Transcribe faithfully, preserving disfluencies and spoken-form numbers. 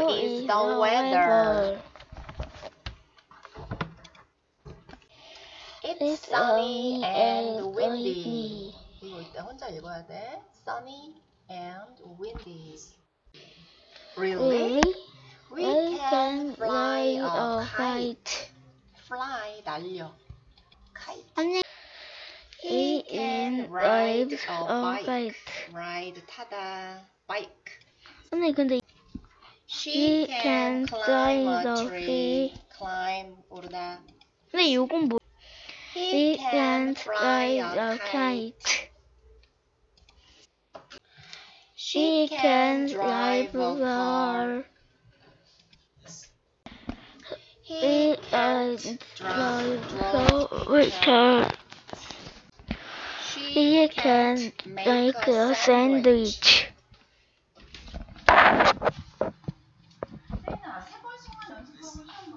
How is the weather? It's sunny and windy. 이거 이때 혼자 읽어야 돼. Sunny and windy. Really? We can fly a kite. Fly, 날려. Kite. He can ride a bike. Ride, 타다. Bike. 언니 근데 She can climb a tree. Climb, 오르다. 근데 이건 뭐? He can fly a kite. She can drive a car. He can drive a car. He can make a sandwich.